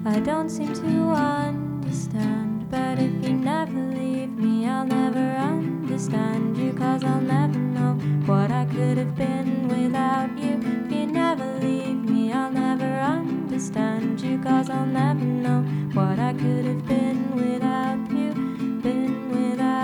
I don't seem to understand, but if you never leave me